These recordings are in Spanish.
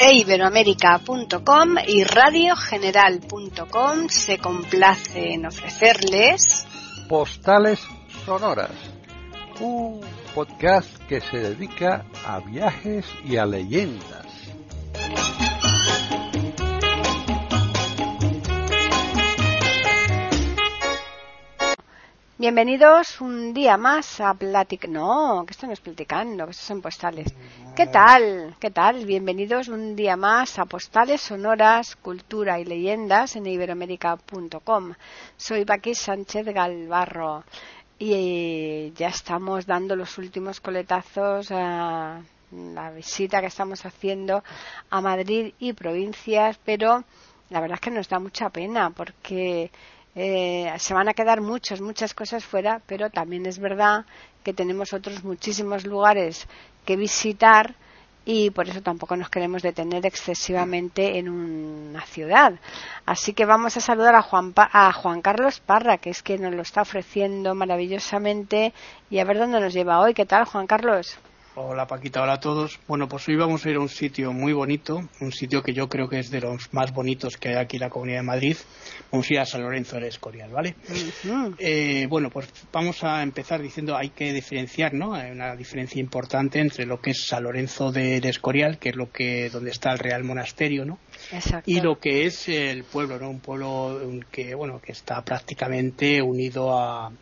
iberoamerica.com y radiogeneral.com se complace en ofrecerles Postales Sonoras, un podcast que se dedica a viajes y a leyendas. Bienvenidos un día más a No, que esto no es platicando, que esto son postales. ¿Qué tal? ¿Qué tal? Bienvenidos un día más a Postales Sonoras, Cultura y Leyendas en iberoamerica.com. Soy Paqui Sánchez Galvarro y ya estamos dando los últimos coletazos a la visita que estamos haciendo a Madrid y provincias, pero la verdad es que nos da mucha pena porque se van a quedar muchas cosas fuera, pero también es verdad que tenemos otros muchísimos lugares que visitar y por eso tampoco nos queremos detener excesivamente en una ciudad. Así que vamos a saludar a Juan Carlos Parra, que es quien nos lo está ofreciendo maravillosamente, y a ver dónde nos lleva hoy. ¿Qué tal, Juan Carlos? Hola Paquita, hola a todos. Bueno, pues hoy vamos a ir a un sitio muy bonito, un sitio que yo creo que es de los más bonitos que hay aquí en la Comunidad de Madrid. Vamos a ir a San Lorenzo del Escorial, ¿vale? Uh-huh. Bueno, pues vamos a empezar diciendo, hay que diferenciar, ¿no? Hay una diferencia importante entre lo que es San Lorenzo del Escorial, que es donde está el Real Monasterio, ¿no? Exacto. Y lo que es el pueblo, ¿no? Un pueblo que, bueno, que está prácticamente unido a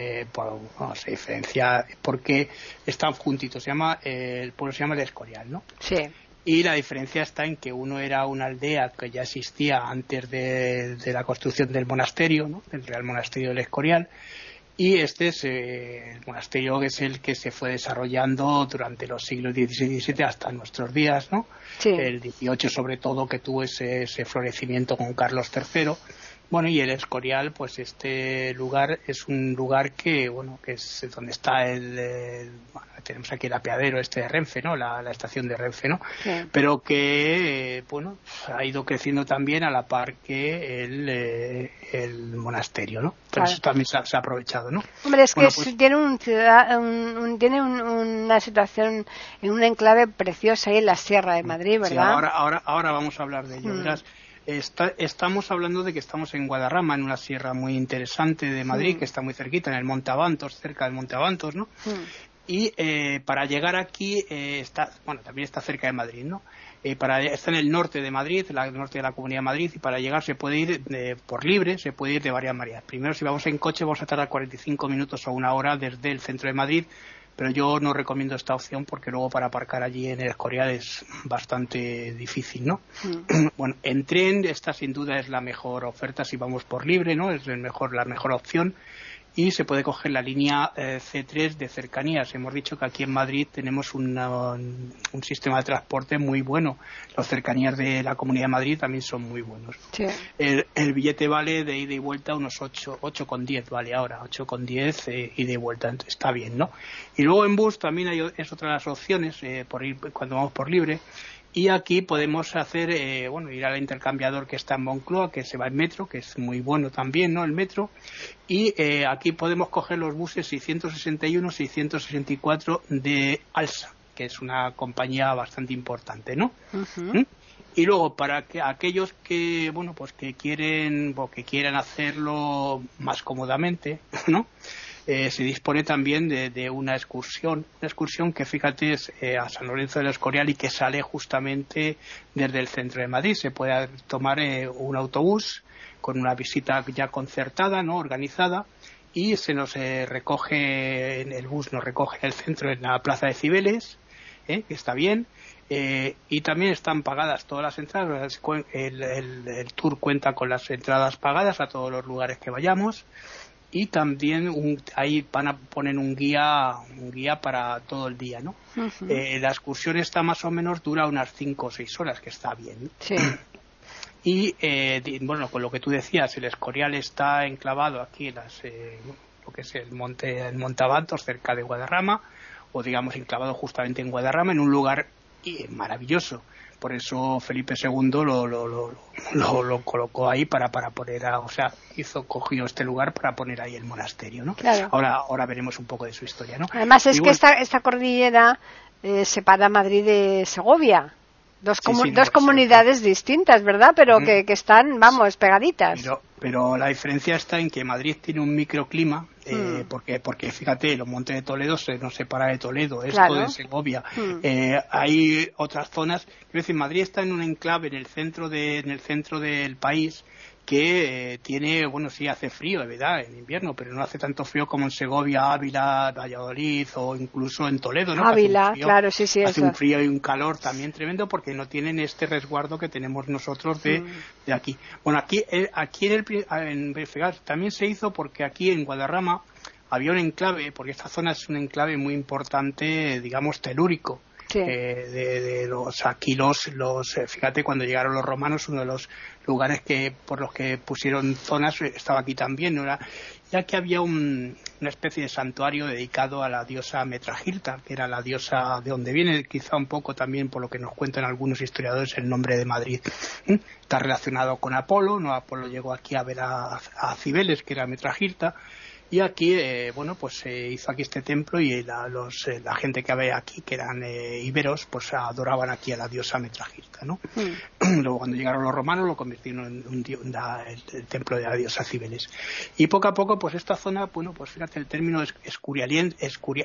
se diferencia porque están juntitos. El pueblo se llama el Escorial, ¿no? Sí. Y la diferencia está en que uno era una aldea que ya existía antes de la construcción del monasterio, ¿no? El Real Monasterio del Escorial, y este es el monasterio, que es el que se fue desarrollando durante los siglos XVI y XVII hasta nuestros días, ¿no? Sí. El XVIII sobre todo, que tuvo ese florecimiento con Carlos III. Bueno, y el Escorial, pues este lugar es un lugar que, bueno, que es donde está tenemos aquí el apeadero de Renfe, ¿no? La estación de Renfe, ¿no? Sí. Pero que, bueno, ha ido creciendo también a la par que el monasterio, ¿no? Pero eso también se ha aprovechado, ¿no? Hombre, es que pues, tiene una situación en un enclave preciosa ahí en la Sierra de Madrid, ¿verdad? Sí, ahora vamos a hablar de ello, verás. Estamos hablando de que estamos en Guadarrama, en una sierra muy interesante de Madrid, que está muy cerquita, en el Monte Abantos, cerca del Monte Abantos, ¿no? Y para llegar aquí también está cerca de Madrid, ¿no? Está en el norte de Madrid, el norte de la Comunidad de Madrid, y para llegar se puede ir por libre, se puede ir de varias maneras. Primero, si vamos en coche, vamos a tardar 45 minutos o una hora desde el centro de Madrid, pero yo no recomiendo esta opción porque luego para aparcar allí en el Escorial es bastante difícil, ¿no? Bueno, en tren esta sin duda es la mejor oferta si vamos por libre, ¿no? Es la mejor opción, y se puede coger la línea C3 de cercanías. Hemos dicho que aquí en Madrid tenemos un sistema de transporte muy bueno. Las cercanías de la Comunidad de Madrid también son muy buenos. Sí. El billete vale de ida y vuelta unos 8,10 vale ahora, 8,10 ida y vuelta, entonces está bien, ¿no? Y luego en bus también es otra de las opciones por ir cuando vamos por libre. Y aquí podemos hacer, ir al intercambiador que está en Moncloa, que se va en metro, que es muy bueno también, ¿no? El metro. Y aquí podemos coger los buses 661, 664 de Alsa, que es una compañía bastante importante, ¿no? Uh-huh. Y luego, para aquellos que, que quieran hacerlo más cómodamente, ¿no? Se dispone también de una excursión que, fíjate, es a San Lorenzo del Escorial y que sale justamente desde el centro de Madrid. Se puede tomar un autobús con una visita ya concertada, ¿no? Organizada, y se nos recoge, el bus nos recoge en el centro, en la Plaza de Cibeles, que está bien. Y también están pagadas todas las entradas. El tour cuenta con las entradas pagadas a todos los lugares que vayamos. Y también ahí van a poner un guía para todo el día, ¿no? Uh-huh. La excursión está más o menos dura unas 5 o 6 horas, que está bien. Sí. Y con lo que tú decías, el Escorial está enclavado aquí en lo que es el Monte Abantos, cerca de Guadarrama, o digamos enclavado justamente en Guadarrama, en un lugar maravilloso. Por eso Felipe II lo colocó ahí para poner cogió este lugar para poner ahí el monasterio, ¿no? Claro. Ahora veremos un poco de su historia, ¿no? Además es que esta cordillera separa Madrid de Segovia. Dos comunidades distintas, ¿verdad? Pero que están, vamos, pegaditas. Pero la diferencia está en que Madrid tiene un microclima, porque fíjate, los Montes de Toledo nos separa de Toledo, esto de Segovia. Hay otras zonas, quiero decir, Madrid está en un enclave en el centro del país, que tiene, bueno, sí hace frío, ¿verdad?, en invierno, pero no hace tanto frío como en Segovia, Ávila, Valladolid o incluso en Toledo, ¿no? Ávila, claro, sí, hace eso. un frío y un calor también tremendo porque no tienen este resguardo que tenemos nosotros de aquí. Bueno, aquí fíjate, también se hizo porque aquí en Guadarrama había un enclave, porque esta zona es un enclave muy importante, digamos, telúrico. Sí. Fíjate, cuando llegaron los romanos, uno de los lugares por los que pusieron zonas estaba aquí también, ¿no? Ya que había una especie de santuario dedicado a la diosa Metragilta, que era la diosa de donde viene quizá un poco también, por lo que nos cuentan algunos historiadores, el nombre de Madrid. Está relacionado con Apolo, ¿no? Apolo llegó aquí a ver a Cibeles, que era Metragilta. Y aquí, pues se hizo aquí este templo y la gente que había aquí, que eran íberos, pues adoraban aquí a la diosa Metragilta, ¿no? Luego, cuando llegaron los romanos, lo convirtieron en el templo de la diosa Cibeles. Y poco a poco, pues esta zona, bueno, pues fíjate, el término escorial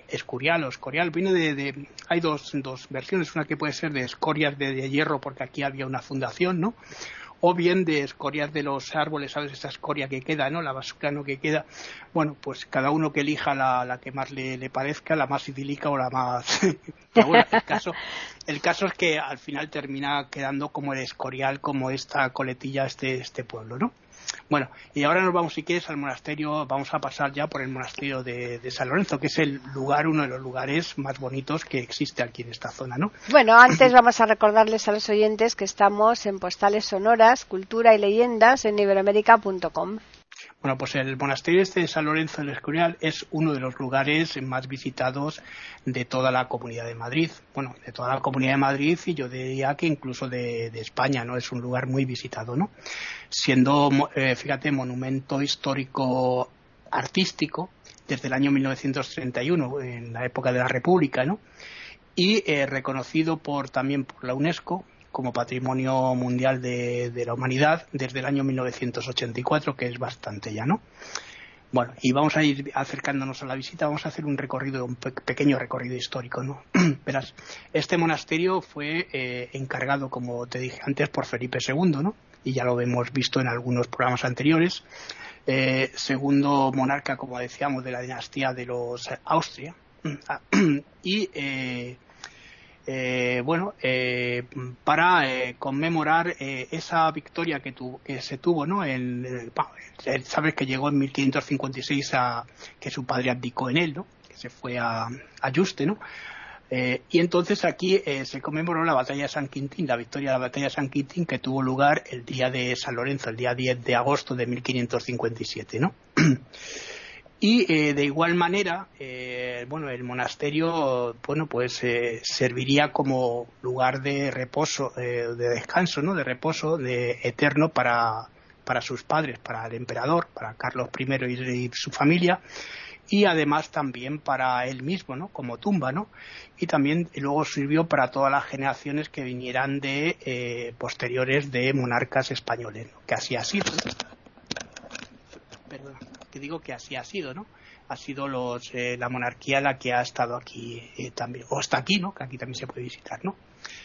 o escorial viene hay dos versiones, una que puede ser de escorias de hierro, porque aquí había una fundación, ¿no? O bien de escorias de los árboles, ¿sabes? Esa escoria que queda, ¿no? La basura, ¿no?, que queda. Bueno, pues cada uno que elija la que más le parezca, la más idílica o la más... Pero bueno, el caso es que al final termina quedando como el escorial, como esta coletilla, este pueblo, ¿no? Bueno, y ahora nos vamos, si quieres, al monasterio. Vamos a pasar ya por el monasterio de San Lorenzo, que es uno de los lugares más bonitos que existe aquí en esta zona, ¿no? Bueno, antes vamos a recordarles a los oyentes que estamos en Postales Sonoras, Cultura y Leyendas en iberoamerica.com. Bueno, pues el monasterio de San Lorenzo del Escorial es uno de los lugares más visitados de toda la Comunidad de Madrid. Bueno, de toda la Comunidad de Madrid, y yo diría que incluso de España, ¿no? Es un lugar muy visitado, ¿no? Siendo, fíjate, monumento histórico artístico desde el año 1931, en la época de la República, ¿no? Y reconocido también por la UNESCO como Patrimonio Mundial de la Humanidad desde el año 1984, que es bastante ya, ¿no? Bueno, y vamos a ir acercándonos a la visita, vamos a hacer un pequeño recorrido histórico, ¿no? Verás, este monasterio fue encargado, como te dije antes, por Felipe II, ¿no? Y ya lo hemos visto en algunos programas anteriores. Segundo monarca, como decíamos, de la dinastía de los Austria. Y para conmemorar esa victoria que se tuvo, ¿no? Sabes que llegó en 1556 que su padre abdicó en él, ¿no? Que se fue a Yuste, ¿no? Y entonces aquí se conmemoró la batalla de San Quintín, la victoria de la batalla de San Quintín, que tuvo lugar el día de San Lorenzo, el día 10 de agosto de 1557, ¿no? Y de igual manera, el monasterio, serviría como lugar de reposo, de descanso, ¿no? De reposo eterno para sus padres, para el emperador, para Carlos I y su familia, y además también para él mismo, ¿no? Como tumba, ¿no? Y también luego sirvió para todas las generaciones que vinieran posteriores de monarcas españoles, ¿no? Que así ha sido, ¿no? Perdón. Que digo que así ha sido, ¿no? Ha sido la monarquía la que ha estado aquí también, o está aquí, ¿no? Que aquí también se puede visitar, ¿no?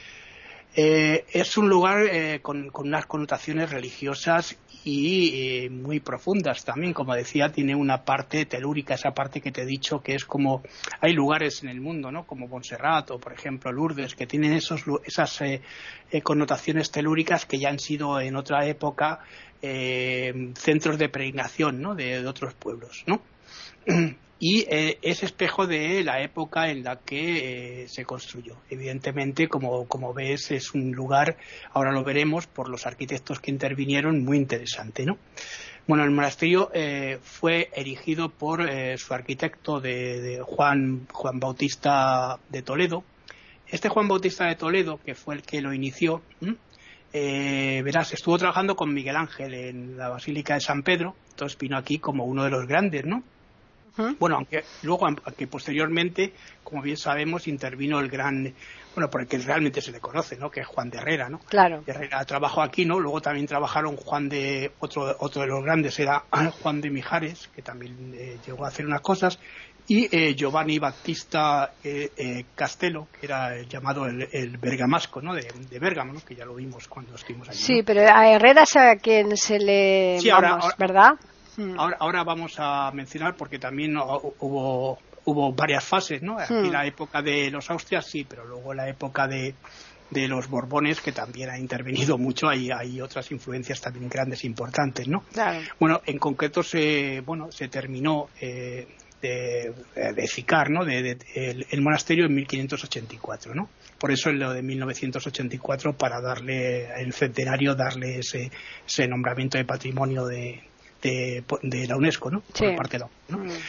Es un lugar con unas connotaciones religiosas y muy profundas también. Como decía, tiene una parte telúrica, esa parte que te he dicho que es como... Hay lugares en el mundo, ¿no? Como Montserrat o, por ejemplo, Lourdes, que tienen esas connotaciones telúricas que ya han sido en otra época centros de peregrinación, ¿no? De otros pueblos, ¿no? Y es espejo de la época en la que se construyó. Evidentemente, como ves, es un lugar, ahora lo veremos por los arquitectos que intervinieron, muy interesante, ¿no? Bueno, el monasterio fue erigido por su arquitecto de Juan Bautista de Toledo. Este Juan Bautista de Toledo, que fue el que lo inició, estuvo trabajando con Miguel Ángel en la Basílica de San Pedro, entonces vino aquí como uno de los grandes, ¿no? Bueno, aunque posteriormente, como bien sabemos, intervino el gran, bueno, porque realmente se le conoce, ¿no? Que es Juan de Herrera, ¿no? Claro. Herrera trabajó aquí, ¿no? Luego también trabajaron otro de los grandes era Juan de Mijares, que también llegó a hacer unas cosas, y Giovanni Battista Castello, que era llamado el bergamasco, ¿no? De Bérgamo, ¿no? Que ya lo vimos cuando estuvimos allí, ¿no? Sí, pero a Herrera es a quien se le... Sí, vamos, ¿verdad? Ahora vamos a mencionar, porque también hubo varias fases, ¿no? Aquí la época de los Austrias, sí, pero luego la época de los Borbones, que también ha intervenido mucho, hay otras influencias también grandes e importantes, ¿no? Claro. Bueno, en concreto se terminó de edificar, ¿no? El monasterio en 1584, ¿no? Por eso en lo de 1984, para darle el centenario, darle ese nombramiento de patrimonio de la UNESCO, ¿no? Sí. Por parte de la UNESCO, ¿no?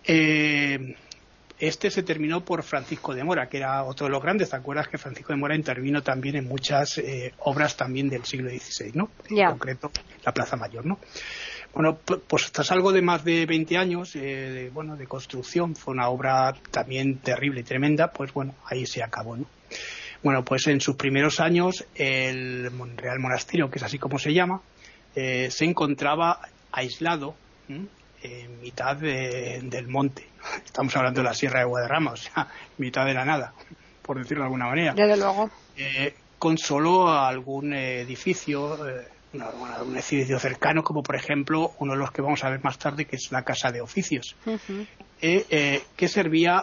Este se terminó por Francisco de Mora, que era otro de los grandes. ¿Te acuerdas que Francisco de Mora intervino también en muchas obras también del siglo XVI, ¿no? En concreto, la Plaza Mayor, ¿no? Bueno, pues tras algo de más de 20 años de construcción, fue una obra también terrible y tremenda, pues bueno, ahí se acabó, ¿no? Bueno, pues en sus primeros años el Real Monasterio, que es así como se llama, se encontraba aislado en mitad del monte. Estamos hablando de la Sierra de Guadarrama, o sea, mitad de la nada, por decirlo de alguna manera. Desde luego. Con solo algún edificio, un edificio cercano, como por ejemplo uno de los que vamos a ver más tarde, que es la Casa de Oficios, que servía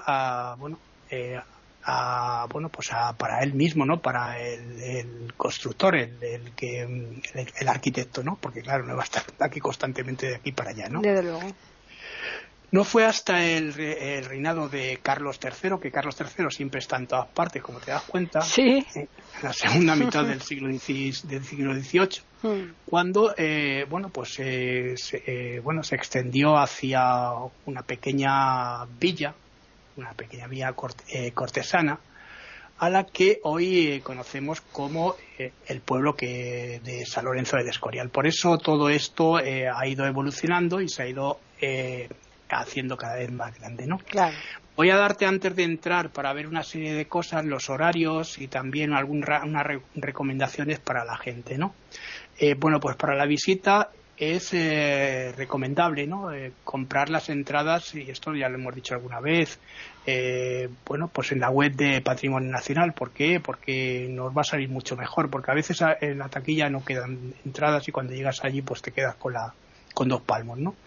para él mismo, ¿no? Para el constructor, el arquitecto, ¿no? Porque claro, no va a estar aquí constantemente de aquí para allá, ¿no? Desde luego. No fue hasta el reinado de Carlos III, que Carlos III siempre está en todas partes, como te das cuenta, sí, en la segunda mitad del siglo XVIII, cuando se extendió hacia una pequeña villa cortesana, a la que hoy conocemos como el pueblo de San Lorenzo del Escorial. Por eso todo esto ha ido evolucionando y se ha ido haciendo cada vez más grande, ¿no? Claro. Voy a darte, antes de entrar, para ver una serie de cosas, los horarios y también unas recomendaciones para la gente, ¿no? Pues para la visita es recomendable, ¿no? Comprar las entradas, y esto ya lo hemos dicho alguna vez, pues en la web de Patrimonio Nacional. ¿Por qué? Porque nos va a salir mucho mejor, porque a veces en la taquilla no quedan entradas y cuando llegas allí pues te quedas con 2 palmos, ¿no?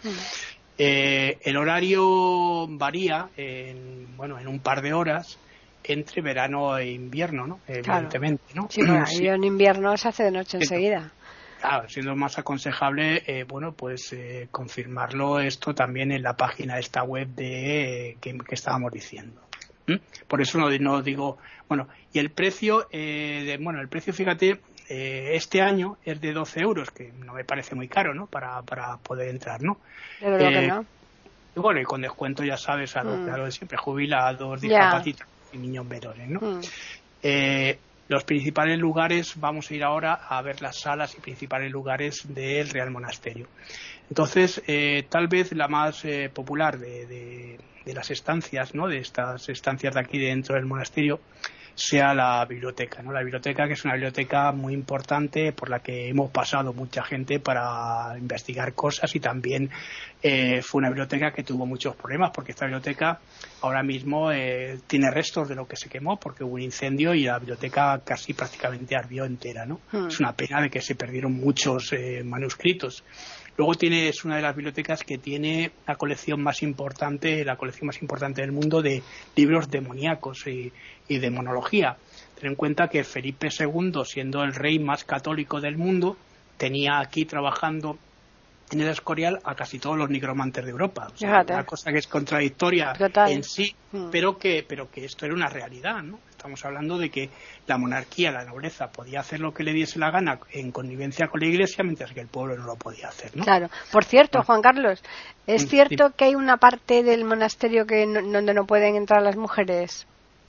El horario varía en un par de horas entre verano e invierno, ¿no? Evidentemente, ¿no? Sí, en invierno se hace de noche enseguida. Claro, siendo más aconsejable, confirmarlo esto también en la página de esta web que estábamos diciendo. Por eso no digo, y el precio, fíjate, este año es de 12 euros, que no me parece muy caro, ¿no? Para poder entrar, ¿no? Pero lo que no. Y bueno, y con descuento, ya sabes, a lo de siempre, jubilados, discapacitados y niños menores, ¿no? Los principales lugares, vamos a ir ahora a ver las salas y principales lugares del Real Monasterio. Entonces, tal vez la más popular de las estancias, ¿no? De estas estancias de aquí dentro del monasterio, sea la biblioteca, ¿no? La biblioteca, que es una biblioteca muy importante por la que hemos pasado mucha gente para investigar cosas, y también fue una biblioteca que tuvo muchos problemas, porque esta biblioteca ahora mismo tiene restos de lo que se quemó, porque hubo un incendio y la biblioteca casi prácticamente ardió entera, ¿no? Es una pena de que se perdieron muchos manuscritos. Luego es una de las bibliotecas que tiene la colección más importante del mundo de libros demoníacos y de demonología. Ten en cuenta que Felipe II, siendo el rey más católico del mundo, tenía aquí trabajando en el Escorial a casi todos los nigromantes de Europa. O sea, una cosa que es contradictoria en sí, pero que esto era una realidad, ¿no? Estamos hablando de que la monarquía, la nobleza, podía hacer lo que le diese la gana en connivencia con la Iglesia, mientras que el pueblo no lo podía hacer, ¿no? Claro. Por cierto, Juan Carlos, ¿es cierto que hay una parte del monasterio donde no pueden entrar las mujeres?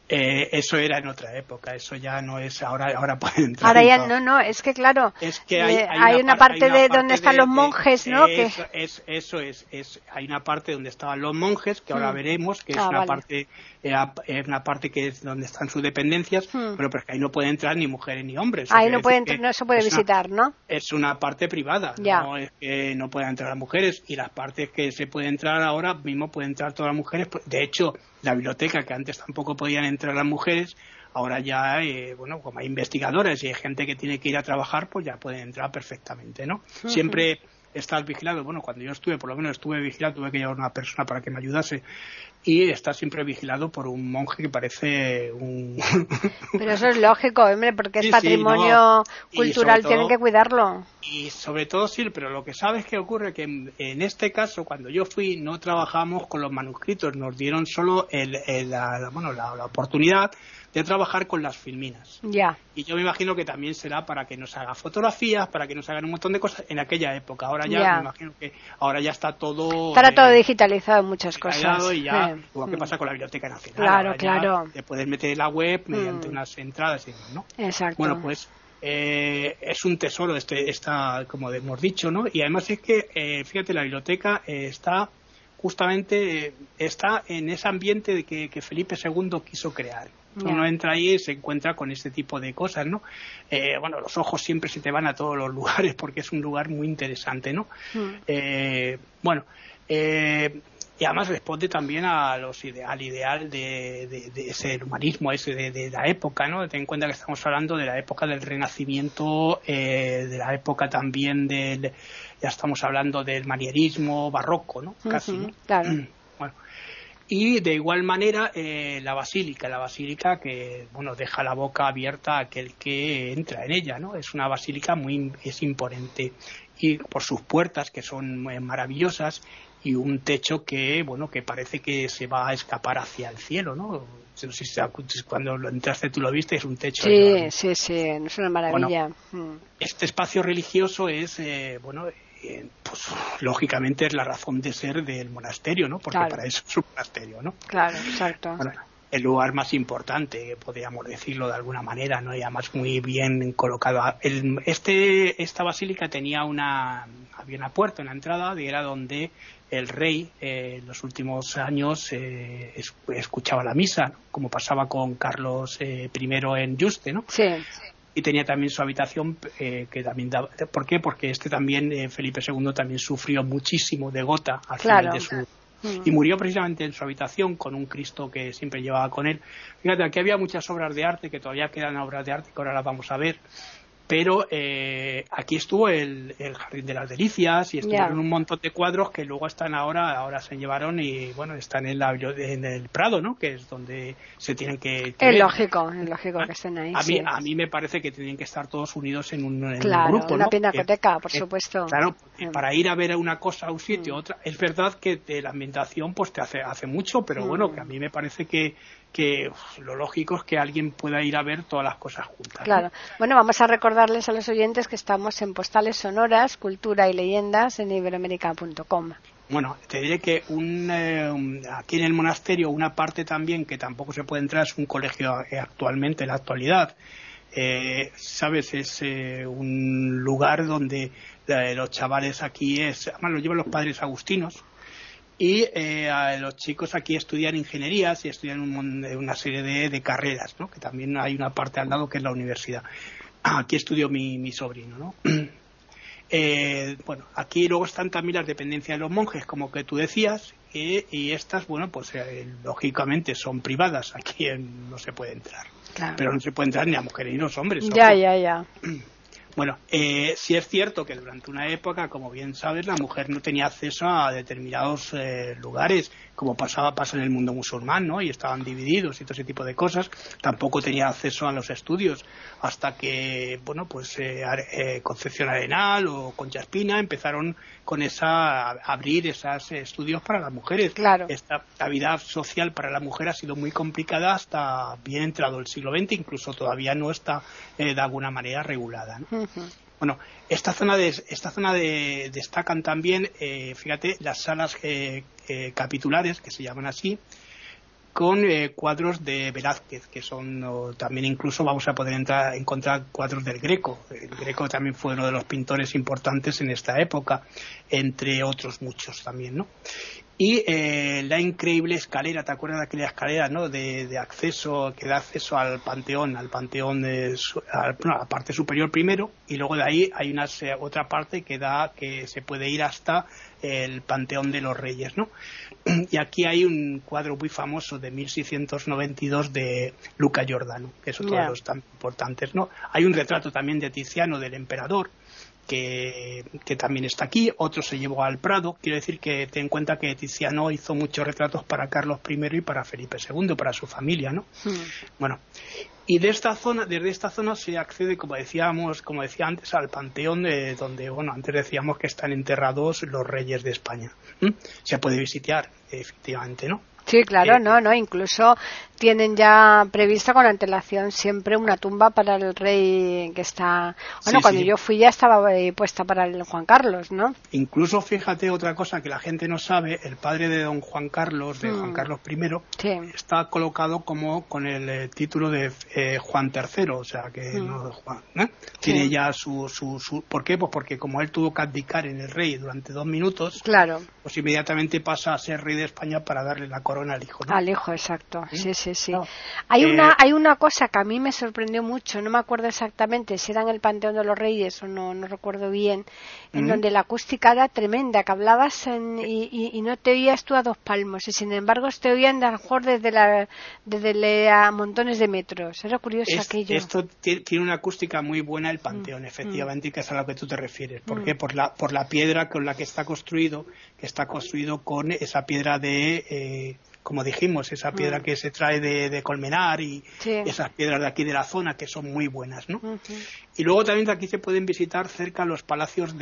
Eso era en otra época, eso ya no es, ahora pueden entrar. Ahora ya no, es que claro, es que hay una parte de donde están los monjes, ¿no? Eso es, hay una parte donde estaban los monjes, que ahora veremos, que es una parte, una parte que es donde están sus dependencias, pero es que ahí no pueden entrar ni mujeres ni hombres. Ahí no se puede visitar, ¿no? Es una parte privada, no es que no puedan entrar las mujeres, y las partes que se puede entrar ahora mismo pueden entrar todas las mujeres. De hecho, la biblioteca, que antes tampoco podían entrar las mujeres, ahora ya, como hay investigadores y hay gente que tiene que ir a trabajar, pues ya pueden entrar perfectamente, ¿no? Siempre estás vigilado. Bueno, cuando yo estuve, por lo menos estuve vigilado, tuve que llevar una persona para que me ayudase, y está siempre vigilado por un monje que parece un... Pero eso es lógico, hombre, porque es patrimonio cultural, tienen que cuidarlo. Y sobre todo sí, pero lo que sabes que ocurre que en este caso, cuando yo fui, no trabajamos con los manuscritos, nos dieron solo la oportunidad de trabajar con las filminas. Ya. Y yo me imagino que también será para que nos haga fotografías, para que nos hagan un montón de cosas en aquella época. Ahora ya me imagino que ahora ya está todo... Estará todo digitalizado en muchas cosas. Y ya, igual que pasa con la Biblioteca Nacional. Claro. Te puedes meter en la web mediante unas entradas y demás, ¿no? Exacto. Bueno, pues es un tesoro esta, como hemos dicho, ¿no? Y además es que, fíjate, la biblioteca está justamente está en ese ambiente de que Felipe II quiso crear. Uno entra ahí y se encuentra con este tipo de cosas, ¿no? Los ojos siempre se te van a todos los lugares porque es un lugar muy interesante, ¿no? Y además responde también al ideal de ese humanismo ese de la época, ¿no? Ten en cuenta que estamos hablando de la época del Renacimiento, de la época también ya estamos hablando del manierismo barroco, ¿no? Casi, ¿no? Claro. Bueno. Y de igual manera la basílica que deja la boca abierta a aquel que entra en ella, ¿no? Es una basílica es imponente, y por sus puertas, que son maravillosas, y un techo que parece que se va a escapar hacia el cielo, ¿no? No sé si cuando lo entraste tú lo viste, es un techo. Sí, es una maravilla. Este espacio religioso es pues lógicamente es la razón de ser del monasterio, ¿no? Porque para eso es un monasterio, ¿no? Claro, exacto. El lugar más importante, podríamos decirlo de alguna manera, ¿no? Y además muy bien colocado. Esta basílica había una puerta en la entrada, y era donde el rey en los últimos años escuchaba la misa, ¿no? Como pasaba con Carlos I en Yuste, ¿no? Sí. Y tenía también su habitación que también daba. ¿Por qué? Porque también Felipe II también sufrió muchísimo de gota al final de su... Y murió precisamente en su habitación con un Cristo que siempre llevaba con él. Fíjate, aquí había muchas obras de arte, que todavía quedan obras de arte que ahora las vamos a ver, pero aquí estuvo el Jardín de las Delicias, y estuvieron un montón de cuadros que luego están ahora se llevaron y están en el Prado, ¿no? Que es donde se tienen que es lógico que estén ahí. A mí me parece que tienen que estar todos unidos en un grupo, una ¿no? pinacoteca, por supuesto. Claro, para ir a ver una cosa a un sitio, otra. Es verdad que de la ambientación pues te hace mucho, pero que a mí me parece que lo lógico es que alguien pueda ir a ver todas las cosas juntas. Claro. Bueno, vamos a recordarles a los oyentes que estamos en Postales Sonoras, Cultura y Leyendas en iberoamerica.com. Bueno, te diré que aquí en el monasterio una parte también que tampoco se puede entrar es un colegio actualmente, en la actualidad. ¿Sabes? Es un lugar donde los chavales aquí además lo llevan los padres agustinos. Y los chicos aquí estudian ingenierías y estudian una serie de carreras, ¿no? Que también hay una parte al lado que es la universidad. Aquí estudió mi sobrino, ¿no? Aquí luego están también las dependencias de los monjes, como que tú decías, y estas, lógicamente son privadas. Aquí no se puede entrar. Claro. Pero no se puede entrar ni a mujeres ni a los hombres. Ya. Bueno, sí es cierto que durante una época, como bien sabes, la mujer no tenía acceso a determinados lugares, como pasa en el mundo musulmán, ¿no? Y estaban divididos y todo ese tipo de cosas. Tampoco tenía acceso a los estudios hasta que, Concepción Arenal o Concha Espina empezaron con a abrir esos estudios para las mujeres. Claro. La vida social para la mujer ha sido muy complicada hasta bien entrado el siglo XX, incluso todavía no está de alguna manera regulada, ¿no? Bueno, esta zona destacan también, fíjate, las salas capitulares, que se llaman así, con cuadros de Velázquez, que son también incluso vamos a poder encontrar cuadros del Greco. El Greco también fue uno de los pintores importantes en esta época, entre otros muchos también, ¿no? Y la increíble escalera, ¿te acuerdas de aquella escalera, no? De acceso, que da acceso al panteón a la parte superior primero, y luego de ahí hay otra parte que se puede ir hasta el Panteón de los Reyes, ¿no? Y aquí hay un cuadro muy famoso de 1692 de Luca Giordano, que es otro de los tan importantes, ¿no? Hay un retrato también de Tiziano del emperador, que también está aquí. Otro se llevó al Prado. Quiero decir que ten en cuenta que Tiziano hizo muchos retratos para Carlos I y para Felipe II, para su familia, ¿no? Bueno, y desde esta zona se accede, como decía antes, al panteón donde, bueno, antes decíamos que están enterrados los reyes de España. Se puede visitar, efectivamente, ¿no? Sí, claro, no, incluso tienen ya prevista con antelación siempre una tumba para el rey que está... Bueno, cuando yo fui ya estaba puesta para el Juan Carlos, ¿no? Incluso, fíjate, otra cosa que la gente no sabe, el padre de don Juan Carlos, de Juan Carlos I, está colocado como con el título de Juan III, o sea que no Juan, ¿eh? Tiene ya su... ¿Por qué? Pues porque como él tuvo que abdicar en el rey durante 2 minutos, claro, pues inmediatamente pasa a ser rey de España para darle la corona al hijo, ¿no? Al hijo, exacto. Sí. No. Hay una cosa que a mí me sorprendió mucho, no me acuerdo exactamente si era en el Panteón de los Reyes o no recuerdo bien, en donde la acústica era tremenda, que hablabas y no te oías tú a 2 palmos, y sin embargo te oían a lo mejor desde a montones de metros. Era curioso aquello. Esto tiene una acústica muy buena el Panteón, efectivamente, y que es a lo que tú te refieres. ¿Por qué? Por la piedra con la que está construido con esa piedra de... como dijimos, esa piedra que se trae de Colmenar y esas piedras de aquí de la zona que son muy buenas, ¿no? Y luego también de aquí se pueden visitar cerca los palacios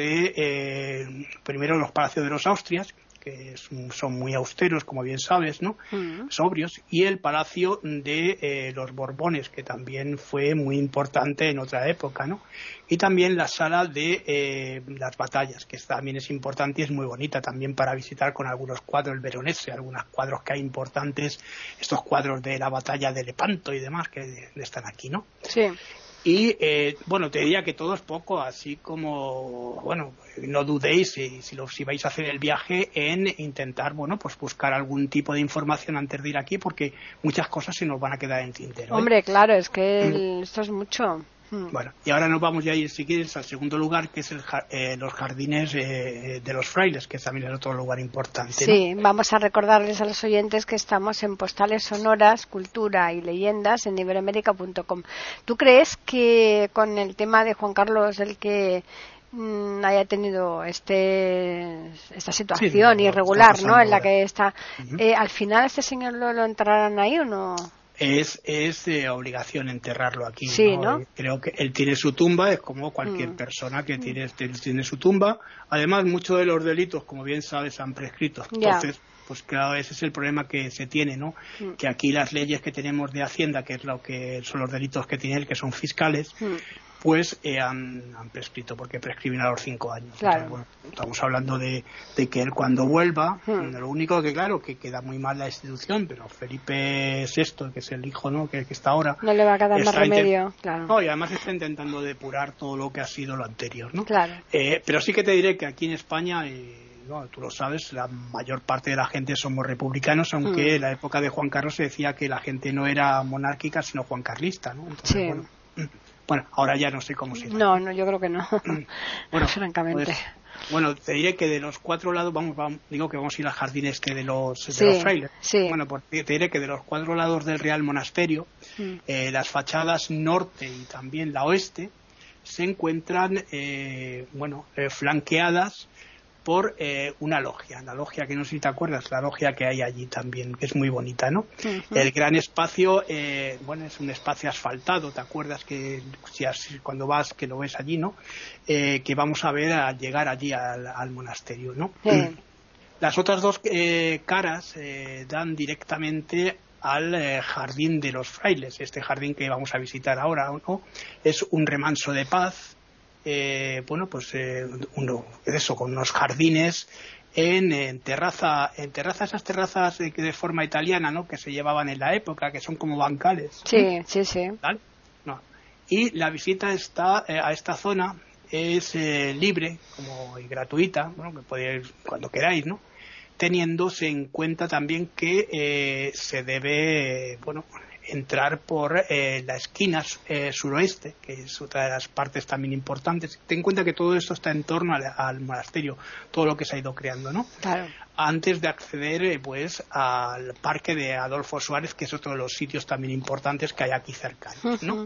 primero los palacios de los Austrias, que son muy austeros, como bien sabes, ¿no? Sobrios, y el palacio de los Borbones, que también fue muy importante en otra época, ¿no? Y también la sala de las batallas, que también es importante y es muy bonita también para visitar con algunos cuadros, el Veronese, algunos cuadros que hay importantes, estos cuadros de la batalla de Lepanto y demás que están aquí, ¿no? Sí. Y bueno, te diría que todo es poco, así como, bueno, no dudéis si vais a hacer el viaje en intentar, bueno, pues buscar algún tipo de información antes de ir aquí, porque muchas cosas se nos van a quedar en tintero. Hombre, claro, es que esto es mucho. Bueno, y ahora nos vamos ya a ir, si quieres, al segundo lugar, que es los jardines de los frailes, que también es otro lugar importante, ¿no? Sí, vamos a recordarles a los oyentes que estamos en Postales Sonoras, Cultura y Leyendas en iberoamerica.com. ¿Tú crees que con el tema de Juan Carlos, el que haya tenido esta situación irregular, ¿no?, en la que está, al final este señor lo entrarán ahí o no? Es de obligación enterrarlo aquí, sí, ¿no? Creo que él tiene su tumba, es como cualquier persona que tiene su tumba. Además, muchos de los delitos, como bien sabes, han prescrito. Entonces, pues claro, ese es el problema que se tiene, ¿no? Que aquí las leyes que tenemos de Hacienda, que es lo que son los delitos que tiene él, que son fiscales, pues han prescrito, porque prescriben a los 5 años. Claro. Entonces, bueno, estamos hablando de que él cuando vuelva, lo único que claro, que queda muy mal la institución, pero Felipe VI, que es el hijo, ¿no?, que está ahora, no le va a quedar más remedio, claro. No, y además está intentando depurar todo lo que ha sido lo anterior, ¿no? Claro. Pero sí que te diré que aquí en España, no, tú lo sabes, la mayor parte de la gente somos republicanos, aunque en la época de Juan Carlos se decía que la gente no era monárquica, sino juancarlista, ¿no? Entonces, bueno, ahora ya no sé cómo se llama. No, yo creo que no. Bueno, francamente. Pues, bueno, te diré que de los 4 lados, digo que vamos a ir al jardín de los frailes. Sí. Bueno, pues te diré que de los 4 lados del Real Monasterio, las fachadas norte y también la oeste se encuentran, flanqueadas por una logia, la logia que no sé si te acuerdas, la logia que hay allí también, que es muy bonita, ¿no? El gran espacio, es un espacio asfaltado, ¿te acuerdas que cuando vas, que lo ves allí, ¿no? Que vamos a ver al llegar allí al monasterio, ¿no? Las otras 2 caras dan directamente al jardín de los frailes. Este jardín que vamos a visitar ahora, ¿no?, es un remanso de paz. Con unos jardines en terraza, esas terrazas de forma italiana, ¿no? Que se llevaban en la época, que son como bancales. Sí, sí, sí. ¿Vale? No. Y la visita a esta zona es libre y gratuita, bueno, que podéis ir cuando queráis, ¿no? Teniéndose en cuenta también que se debe, entrar por la esquina suroeste, que es otra de las partes también importantes. Ten en cuenta que todo esto está en torno al monasterio, todo lo que se ha ido creando, ¿no? Claro. Antes de acceder, al parque de Adolfo Suárez, que es otro de los sitios también importantes que hay aquí cercanos, ¿no?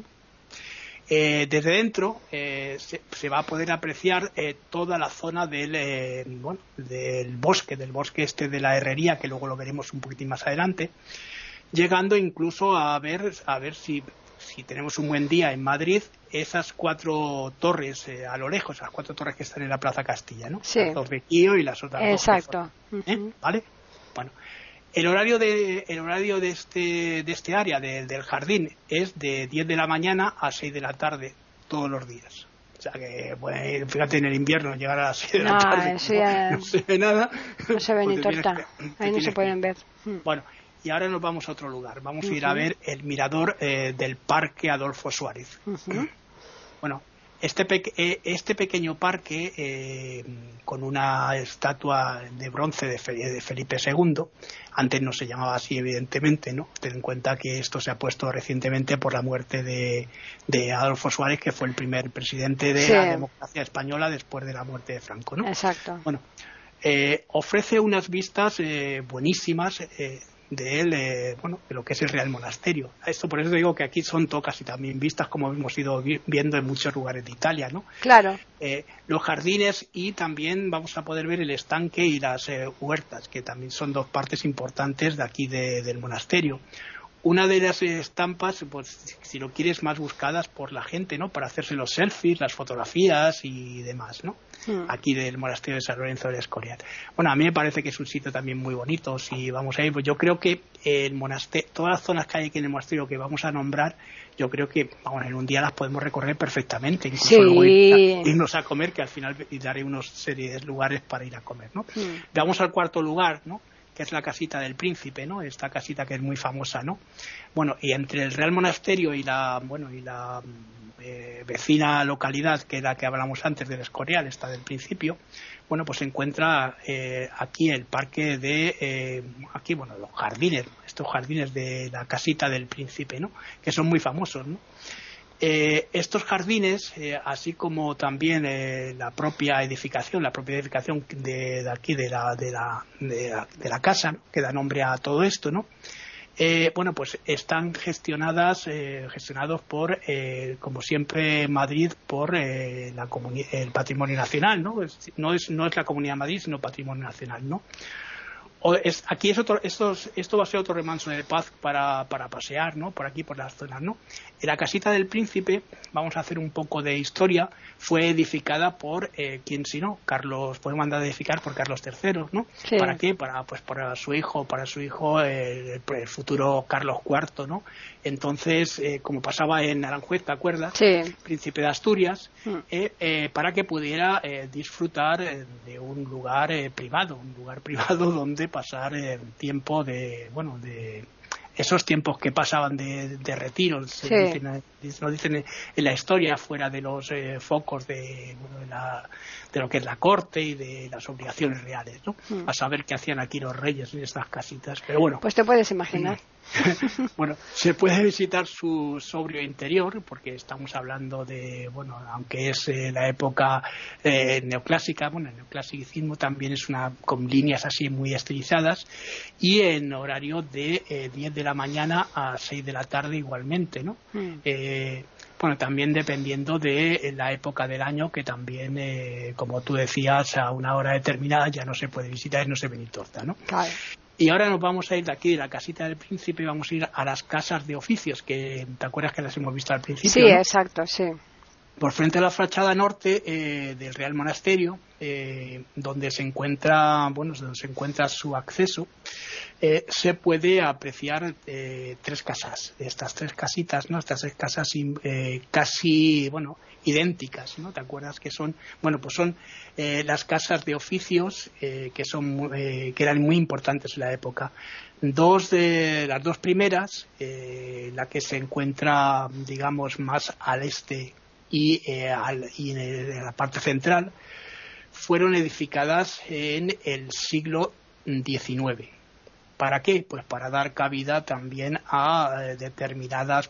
Desde dentro se va a poder apreciar toda la zona del bosque este de la herrería, que luego lo veremos un poquitín más adelante, llegando incluso a ver si tenemos un buen día en Madrid, esas 4 torres a lo lejos, esas 4 torres que están en la Plaza Castilla, ¿no? Sí. Las 2 de Quío y las otras 2. Exacto. ¿Vale? Bueno, el horario de este área del jardín es de 10 de la mañana a 6 de la tarde todos los días. O sea que, fíjate, en el invierno llegar a las 6 de la tarde no se ve nada. No se ve ni torta. Ahí no se pueden ver. Bueno, y ahora nos vamos a otro lugar. Vamos a ir a ver el mirador del Parque Adolfo Suárez. Bueno, este pequeño parque, con una estatua de bronce de Felipe II, antes no se llamaba así, evidentemente, ¿no? Ten en cuenta que esto se ha puesto recientemente por la muerte de Adolfo Suárez, que fue el primer presidente de la democracia española después de la muerte de Franco, ¿no? Exacto. Bueno, ofrece unas vistas buenísimas de él, de lo que es el Real Monasterio. Esto por eso digo que aquí son tocas y también vistas, como hemos ido viendo en muchos lugares de Italia, ¿no? Claro. Los jardines, y también vamos a poder ver el estanque y las huertas, que también son 2 partes importantes de aquí del monasterio. Una de las estampas, pues si lo quieres, más buscadas por la gente, ¿no? Para hacerse los selfies, las fotografías y demás, ¿no? Aquí del monasterio de San Lorenzo del Escorial. Bueno, a mí me parece que es un sitio también muy bonito. Si vamos a ir, pues yo creo que el monasterio, todas las zonas que hay aquí en el monasterio que vamos a nombrar, yo creo que en un día las podemos recorrer perfectamente. Incluso luego irnos a comer, que al final daré una serie de lugares para ir a comer, ¿no? Vamos al cuarto lugar, ¿no? Que es la casita del príncipe, ¿no? Esta casita que es muy famosa, ¿no? Bueno, y entre el Real Monasterio y la vecina localidad, que era que hablamos antes del Escorial, esta del principio, pues se encuentra aquí el parque de los jardines, estos jardines de la casita del príncipe, ¿no? Que son muy famosos, ¿no? Estos jardines, así como también la propia edificación de aquí de la casa, ¿no? Que da nombre a todo esto, ¿no? Pues están gestionados por, como siempre en Madrid, por el Patrimonio Nacional, ¿no? No es la Comunidad de Madrid, sino Patrimonio Nacional, ¿no? Esto va a ser otro remanso de paz para pasear, ¿no? Por aquí, por las zonas, ¿no? En la casita del príncipe, vamos a hacer un poco de historia, fue edificada por, ¿quién si no? Fue mandada a edificar por Carlos III, ¿no? Sí. ¿Para qué? Para su hijo, el futuro Carlos IV, ¿no? Entonces, como pasaba en Aranjuez, ¿te acuerdas? Sí. Príncipe de Asturias, para que pudiera disfrutar de un lugar privado donde pasar tiempo de esos tiempos que pasaban de retiro, nos dicen en la historia, fuera de los focos de lo que es la corte y de las obligaciones reales, ¿no? A saber qué hacían aquí los reyes en estas casitas, pero bueno. Pues te puedes imaginar. Bueno, se puede visitar su sobrio interior, porque estamos hablando de, aunque es la época neoclásica, el neoclasicismo también es con líneas así muy estilizadas, y en horario de 10 de la mañana a 6 de la tarde igualmente, ¿no? También dependiendo de la época del año, que también, como tú decías, a una hora determinada ya no se puede visitar y no se ve ni torta, ¿no? Claro. Y ahora nos vamos a ir de aquí, de la casita del príncipe, y vamos a ir a las casas de oficios, que te acuerdas que las hemos visto al principio, Sí, ¿no? exacto, sí. Por frente a la fachada norte del Real Monasterio, donde se encuentra su acceso, se puede apreciar tres casas, estas tres casitas, ¿no? Estas tres casas casi, bueno, idénticas, ¿no? ¿Te acuerdas que son, bueno, pues son las casas de oficios que eran muy importantes en la época. Las dos primeras, la que se encuentra, digamos, más al este y en la parte central, fueron edificadas en el siglo XIX. ¿Para qué? Pues para dar cabida también a determinadas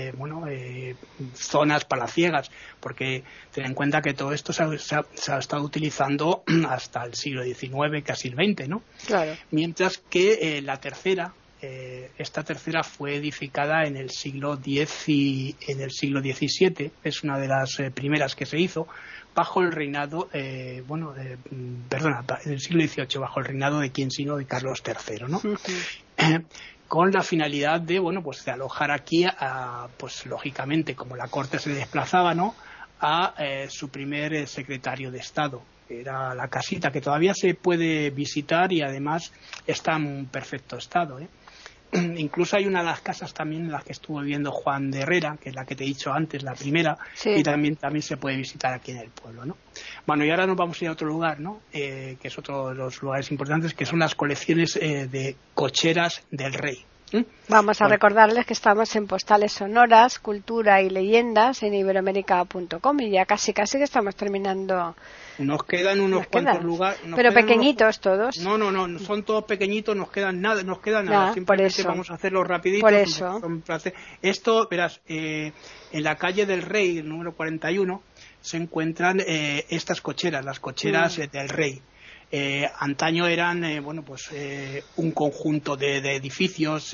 zonas palaciegas, porque ten en cuenta que todo esto se ha estado utilizando hasta el siglo XIX, casi el XX, ¿no? Claro. Mientras que esta tercera fue edificada en el siglo X y en el siglo XVII, es una de las primeras que se hizo, bajo el reinado, en el siglo XVIII, bajo el reinado de quién sino de Carlos III, ¿no? Con la finalidad de, de alojar aquí, pues lógicamente, como la corte se desplazaba, ¿no?, a su primer secretario de Estado. Era la casita que todavía se puede visitar y además está en perfecto estado, ¿eh? Incluso hay una de las casas también en las que estuvo viviendo Juan de Herrera, que es la que te he dicho antes, la primera, sí. Y también se puede visitar aquí en el pueblo, ¿no? Bueno, y ahora nos vamos a ir a otro lugar, ¿no? Que es otro de los lugares importantes, que son las colecciones de cocheras del rey. Vamos a recordarles que estamos en Postales Sonoras, Cultura y Leyendas en iberoamérica.com y ya casi que estamos terminando. Nos quedan unos cuantos lugares. Pero pequeñitos todos. No, son todos pequeñitos, nos queda nada. Simplemente vamos a hacerlo rapidito. Por eso. Esto, verás, en la calle del Rey, el número 41, se encuentran estas cocheras, las cocheras del Rey. Antaño eran un conjunto de edificios,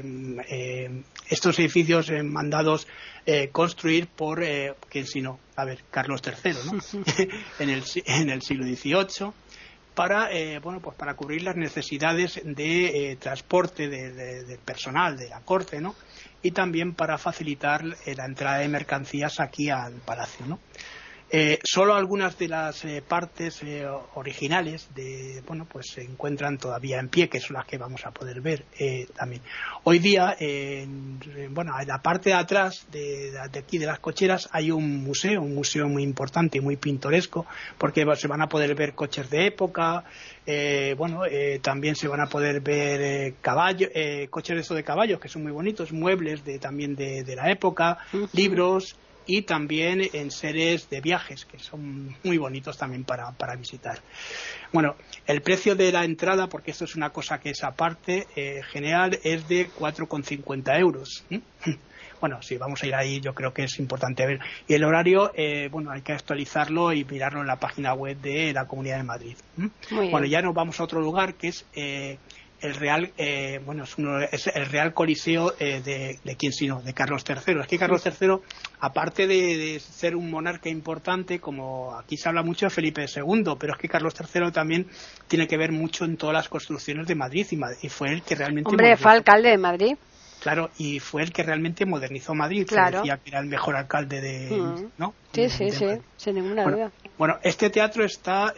estos edificios mandados construir por quién sino, Carlos III, ¿no? en el siglo XVIII, para para cubrir las necesidades de transporte de personal de la corte, ¿no? Y también para facilitar la entrada de mercancías aquí al palacio, ¿no? Solo algunas de las partes originales se encuentran todavía en pie, que son las que vamos a poder ver también. Hoy día, en la parte de atrás de aquí de las cocheras hay un museo muy importante y muy pintoresco, porque se van a poder ver coches de época, también se van a poder ver coches de caballos que son muy bonitos, muebles también de la época, libros, y también enseres de viajes que son muy bonitos también para visitar. Bueno, el precio de la entrada, porque esto es una cosa que es aparte, general, es de 4,50 euros. Bueno, si vamos a ir ahí, yo creo que es importante ver. Y el horario, hay que actualizarlo y mirarlo en la página web de la Comunidad de Madrid. Bueno, ya nos vamos a otro lugar que es el Real es el Real Coliseo de quién sino, de Carlos III. Es que Carlos III, aparte de ser un monarca importante, como aquí se habla mucho de Felipe II, pero es que Carlos III también tiene que ver mucho en todas las construcciones de Madrid y fue el que realmente fue alcalde de Madrid. Claro, y fue el que realmente modernizó Madrid. Claro. Se decía que era el mejor alcalde ¿no? Sí, sin ninguna duda. Bueno, este teatro está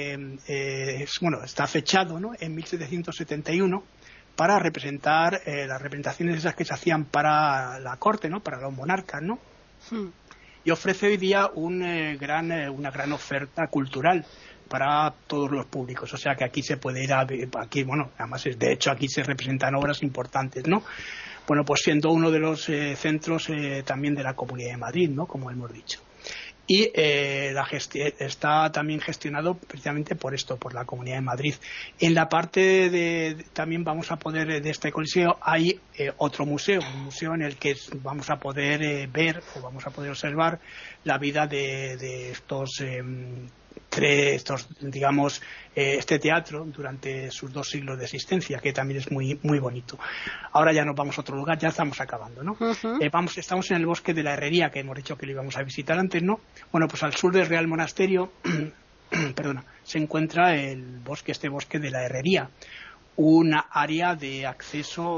está fechado, ¿no?, en 1771 para representar las representaciones esas que se hacían para la corte, ¿no?, para los monarcas, ¿no? Y ofrece hoy día una gran oferta cultural para todos los públicos, o sea que aquí se puede ir aquí, además de hecho aquí se representan obras importantes, ¿no? Bueno, pues siendo uno de los centros también de la Comunidad de Madrid, ¿no?, como hemos dicho. Y está también gestionado precisamente por la Comunidad de Madrid. En la parte también vamos a poder, de este coliseo, hay otro museo, un museo en el que vamos a poder ver o vamos a poder observar la vida de este teatro durante sus 2 siglos de existencia, que también es muy muy bonito. Ahora ya nos vamos a otro lugar, ya estamos acabando, ¿no? Estamos en el bosque de la Herrería, que hemos dicho que lo íbamos a visitar antes, ¿no? Bueno, pues al sur del Real Monasterio se encuentra el bosque de la Herrería, una área de acceso,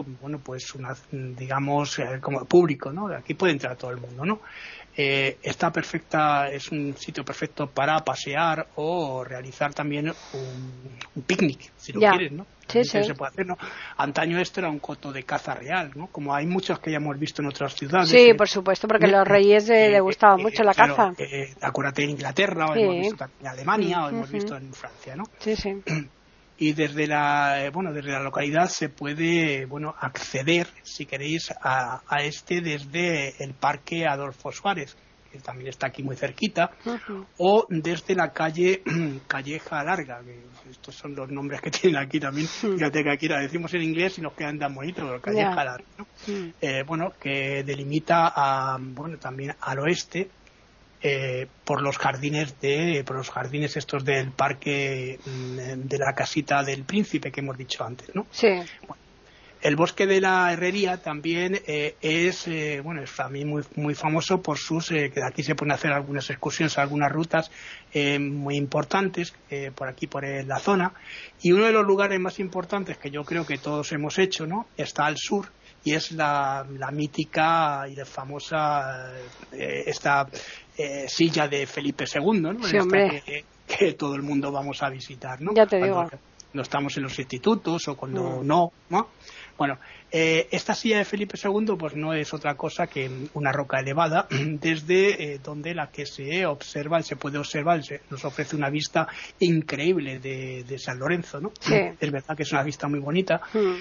como público, ¿no? Aquí puede entrar todo el mundo, ¿no? Está perfecta, es un sitio perfecto para pasear o realizar también un picnic, si lo quieres, ¿no? se puede hacer, ¿no? Antaño esto era un coto de caza real, ¿no? Como hay muchos que ya hemos visto en otras ciudades. Sí, por supuesto, porque a los reyes le gustaba mucho la caza. Acuérdate en Inglaterra, o hemos visto también en Alemania, o hemos visto en Francia, ¿no? Sí, sí. Y desde la localidad se puede acceder, si queréis, a desde el Parque Adolfo Suárez, que también está aquí muy cerquita, o desde la calle Calleja Larga, que estos son los nombres que tienen aquí también. Fíjate que aquí la decimos en inglés y nos quedan tan bonitos, pero Calleja Larga, ¿no? Que delimita también al oeste, por los jardines estos del parque de la casita del príncipe que hemos dicho antes, ¿no? Sí. Bueno, el bosque de la Herrería también es también muy muy famoso por sus que aquí se pueden hacer algunas excursiones, algunas rutas muy importantes por aquí por la zona, y uno de los lugares más importantes que yo creo que todos hemos hecho, ¿no? Está al sur, y es la mítica y famosa esta silla de Felipe II, ¿no? Sí, hombre. Que todo el mundo vamos a visitar, ¿no? Ya te digo. Cuando estamos en los institutos o cuando no. Bueno, esta silla de Felipe II pues no es otra cosa que una roca elevada desde donde la que se puede observar, nos ofrece una vista increíble de San Lorenzo, ¿no? Sí. Es verdad que es una vista muy bonita.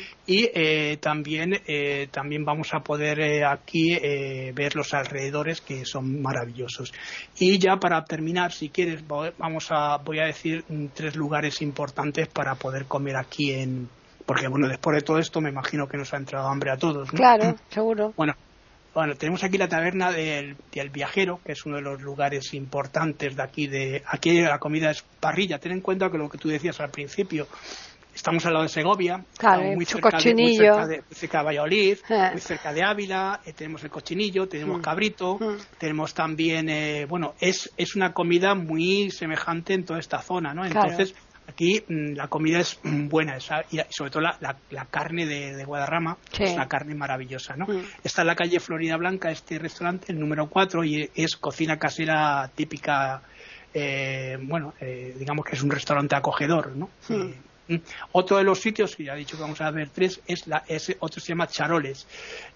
Y también vamos a poder aquí ver los alrededores, que son maravillosos. Y ya para terminar, si quieres, voy a decir 3 lugares importantes para poder comer aquí porque después de todo esto me imagino que nos ha entrado hambre a todos, ¿no? Claro, seguro. Bueno, tenemos aquí la taberna del Viajero, que es uno de los lugares importantes de aquí. Aquí la comida es parrilla. Ten en cuenta que lo que tú decías al principio, estamos al lado de Segovia, claro, muy cerca de Valladolid, muy cerca de Ávila, tenemos el cochinillo, tenemos cabrito, tenemos también, es una comida muy semejante en toda esta zona, ¿no? Entonces, aquí la comida es buena, y sobre todo la carne de Guadarrama, es una carne maravillosa, ¿no? Está en la calle Florida Blanca este restaurante, el número 4, y es cocina casera típica, digamos que es un restaurante acogedor, ¿no? Otro de los sitios, que ya he dicho que vamos a ver 3, otro se llama Charoles.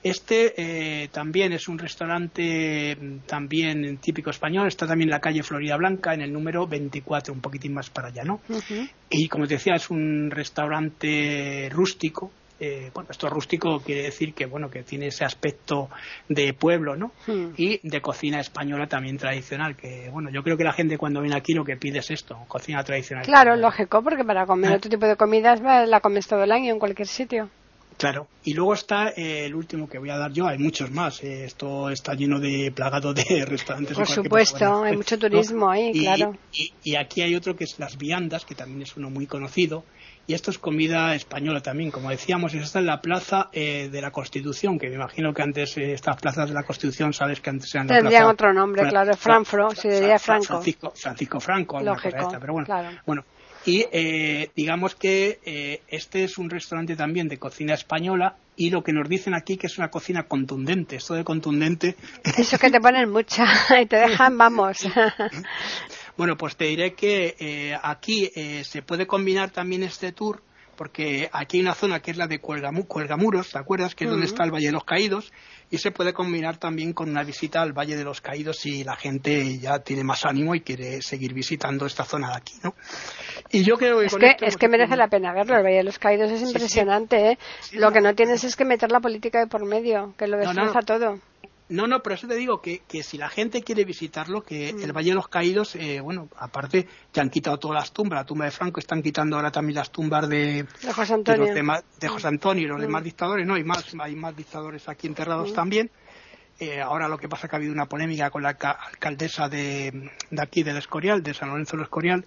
También es un restaurante también típico español, está también en la calle Florida Blanca, en el número 24, un poquitín más para allá, ¿no? Y como te decía, es un restaurante rústico. Esto rústico quiere decir que que tiene ese aspecto de pueblo, ¿no? Y de cocina española también tradicional, que yo creo que la gente cuando viene aquí lo que pide es esto, cocina tradicional. Claro, lógico, porque para comer otro tipo de comidas la comes todo el año en cualquier sitio. Claro, y luego está el último que voy a dar yo, hay muchos más, esto está plagado de restaurantes. Por supuesto, hay mucho turismo ahí, claro. Y aquí hay otro que es Las Viandas, que también es uno muy conocido, y esto es comida española también, como decíamos, está en la plaza de la Constitución, que me imagino que antes estas plazas de la Constitución, sabes que antes eran la tendrían plaza, otro nombre, claro, Franco, se diría Franco. Francisco Franco, lógico, pero bueno, claro. Y digamos que este es un restaurante también de cocina española, y lo que nos dicen aquí que es una cocina contundente. Esto de contundente... Eso que te ponen mucha y te dejan, vamos. Bueno, pues te diré que aquí se puede combinar también este tour, porque aquí hay una zona que es la de Cuelgamuros, ¿te acuerdas? Que es donde está el Valle de los Caídos, y se puede combinar también con una visita al Valle de los Caídos si la gente ya tiene más ánimo y quiere seguir visitando esta zona de aquí, ¿no? Y yo creo que es que merece la pena verlo. El Valle de los Caídos es impresionante, ¿eh? Sí, lo que no tienes es que meter la política de por medio, que lo destroza todo. No, pero eso te digo que si la gente quiere visitarlo, que el Valle de los Caídos, aparte ya han quitado todas las tumbas, la tumba de Franco, están quitando ahora también las tumbas de José Antonio. De José Antonio y los demás dictadores, ¿no? Hay más dictadores aquí enterrados también. Ahora lo que pasa es que ha habido una polémica con la alcaldesa de aquí, del Escorial, de San Lorenzo del Escorial,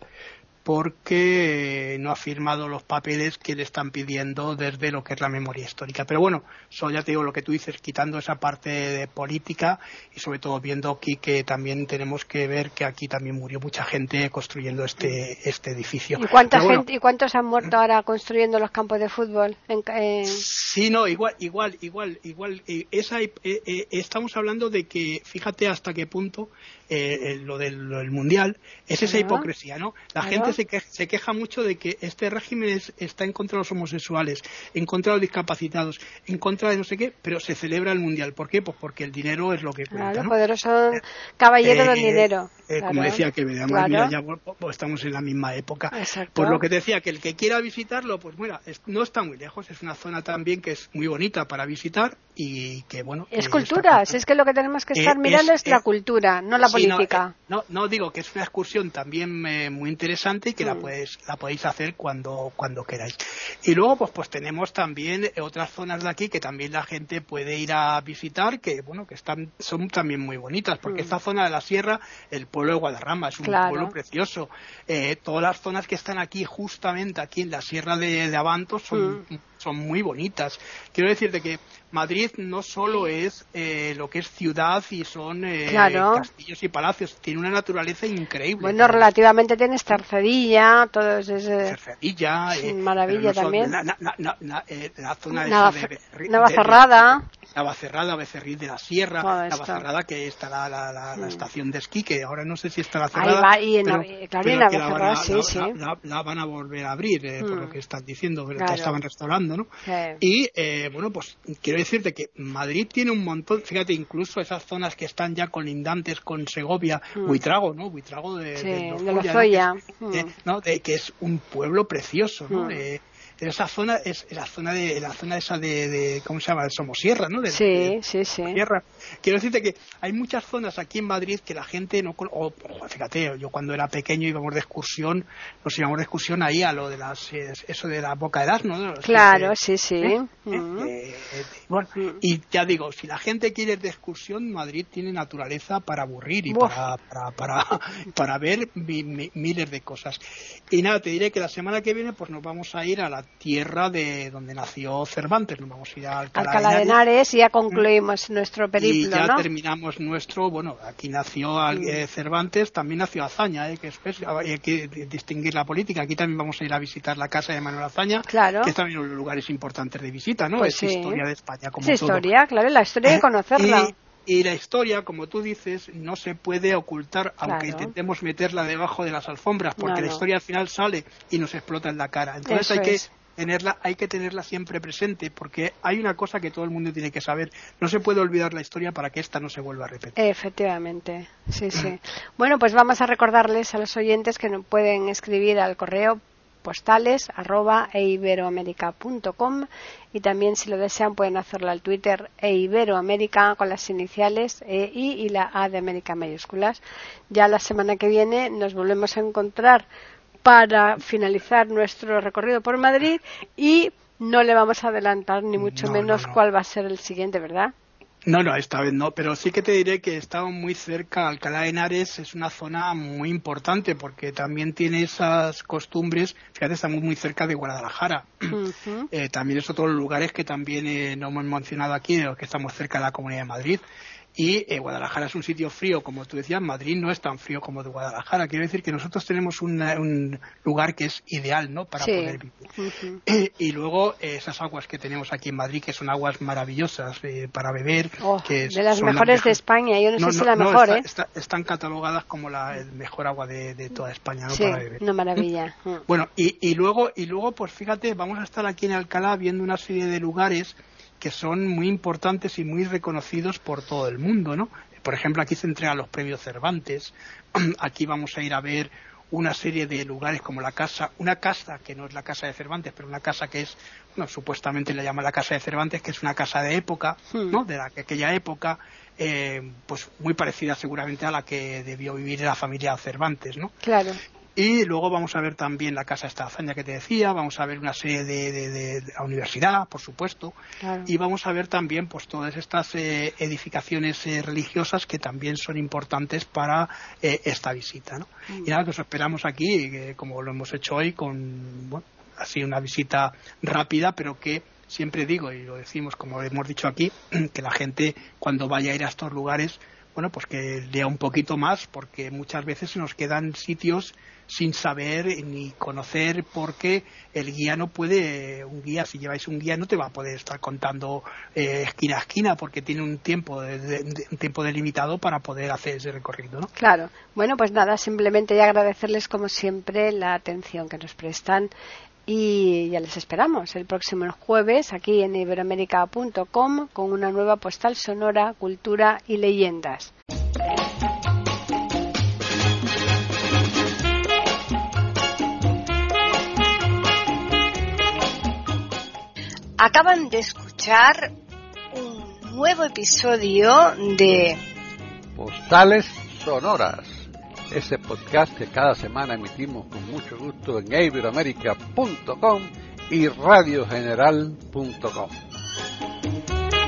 porque no ha firmado los papeles que le están pidiendo desde lo que es la memoria histórica. Pero bueno, eso ya te digo lo que tú dices, quitando esa parte de política y sobre todo viendo aquí que también tenemos que ver que aquí también murió mucha gente construyendo este edificio. ¿Y cuántos han muerto ahora construyendo los campos de fútbol? Sí, no, igual. Estamos hablando de que, fíjate hasta qué punto lo del Mundial es esa hipocresía, ¿no? La gente gente se queja mucho de que este régimen está en contra de los homosexuales, en contra de los discapacitados, en contra de no sé qué, pero se celebra el Mundial. ¿Por qué? Pues porque el dinero es lo que cuenta, claro, ¿no? poderoso caballero del dinero. Claro. Como decía que además, mira, ya pues, estamos en la misma época. Exacto. Pues lo que te decía, que el que quiera visitarlo, pues mira, no está muy lejos, es una zona también que es muy bonita para visitar y que, bueno... Es cultura, es que lo que tenemos que estar mirando es la cultura, no la política. No, digo que es una excursión también muy interesante y que la podéis hacer cuando queráis. Y luego pues tenemos también otras zonas de aquí que también la gente puede ir a visitar, que bueno, que son también muy bonitas, porque esta zona de la sierra, el pueblo de Guadarrama, es un pueblo precioso. Todas las zonas que están aquí, justamente aquí en la sierra de Abantos, son muy bonitas. Quiero decirte que Madrid no solo es lo que es ciudad y son castillos y palacios, tiene una naturaleza increíble. Bueno, relativamente tienes Cercedilla, todo es... Cercedilla, maravilla también. La zona de Navacerrada. Navacerrada, Becerril de la Sierra, Navacerrada, que está la estación de esquí, que ahora no sé si estará cerrada, la van a volver a abrir, por lo que están diciendo, que estaban restaurando, ¿no? Y, bueno, pues quiero decirte que Madrid tiene un montón, fíjate, incluso esas zonas que están ya colindantes con Segovia, Buitrago, ¿no? Buitrago de Lozoya, ¿no? Que es un pueblo precioso, ¿no? Esa zona es la zona esa de ¿cómo se llama? De Somosierra, ¿no? Sí. Sierra. Quiero decirte que hay muchas zonas aquí en Madrid que la gente no fíjate, yo cuando era pequeño nos íbamos de excursión ahí a lo de eso de la Boca de Asno, ¿no? Claro, sí. Bueno, y ya digo, si la gente quiere ir de excursión, Madrid tiene naturaleza para aburrir y para ver miles de cosas. Y nada, te diré que la semana que viene pues nos vamos a ir a la tierra de donde nació Cervantes, nos vamos a ir a Alcalá de Henares y ya concluimos nuestro periplo, y ya ¿no? terminamos aquí nació Cervantes, también nació Azaña, que hay que distinguir la política. Aquí también vamos a ir a visitar la casa de Manuel Azaña, que es también uno de los lugares importantes de visita, ¿no? Pues es historia de España, como todo. Historia, claro, la historia hay que conocerla. Y la historia, como tú dices, no se puede ocultar, aunque intentemos meterla debajo de las alfombras, porque la historia al final sale y nos explota en la cara. Entonces hay que tenerla siempre presente, porque hay una cosa que todo el mundo tiene que saber: no se puede olvidar la historia para que esta no se vuelva a repetir. Efectivamente, sí. Bueno, pues vamos a recordarles a los oyentes que nos pueden escribir al correo postales@eiberoamerica.com y también, si lo desean, pueden hacerlo al Twitter eiberoamerica con las iniciales EI y la A de América mayúsculas. Ya la semana que viene nos volvemos a encontrar para finalizar nuestro recorrido por Madrid y no le vamos a adelantar ni mucho menos cuál va a ser el siguiente, ¿verdad? No, esta vez no, pero sí que te diré que estamos muy cerca. Alcalá de Henares es una zona muy importante porque también tiene esas costumbres. Fíjate, estamos muy cerca de Guadalajara. También es otro de los lugares que también no hemos mencionado aquí, de los que estamos cerca de la Comunidad de Madrid. Y Guadalajara es un sitio frío, como tú decías. Madrid no es tan frío como de Guadalajara. Quiero decir que nosotros tenemos un lugar que es ideal, ¿no?, para poder vivir. Y luego esas aguas que tenemos aquí en Madrid, que son aguas maravillosas para beber. Que de las mejores de España. Yo no sé si la mejor, están catalogadas como el mejor agua de toda España, ¿no?, sí, para beber. Una maravilla. Bueno, y luego, pues fíjate, vamos a estar aquí en Alcalá viendo una serie de lugares que son muy importantes y muy reconocidos por todo el mundo, ¿no? Por ejemplo, aquí se entregan los premios Cervantes. Aquí vamos a ir a ver una serie de lugares como una casa que no es la casa de Cervantes, pero una casa que es, supuestamente le llaman la casa de Cervantes, que es una casa de época, ¿no?, de aquella época, pues muy parecida seguramente a la que debió vivir la familia Cervantes, ¿no? Claro. Y luego vamos a ver también la casa esta Azaña que te decía, vamos a ver una serie de la universidad, por supuesto, y vamos a ver también pues todas estas edificaciones religiosas que también son importantes para esta visita, ¿no? Y nada, que os esperamos aquí, como lo hemos hecho hoy, con así una visita rápida, pero que siempre digo, y lo decimos como hemos dicho aquí, que la gente cuando vaya a ir a estos lugares bueno, pues que lea un poquito más, porque muchas veces se nos quedan sitios sin saber ni conocer, porque el guía no puede, si lleváis un guía no te va a poder estar contando esquina a esquina, porque tiene un tiempo delimitado para poder hacer ese recorrido, ¿no? Claro. Bueno, pues nada, simplemente agradecerles como siempre la atención que nos prestan y ya les esperamos el próximo jueves aquí en iberoamerica.com con una nueva postal sonora, cultura y leyendas. Acaban de escuchar un nuevo episodio de Postales Sonoras, ese podcast que cada semana emitimos con mucho gusto en iberoamerica.com y radiogeneral.com.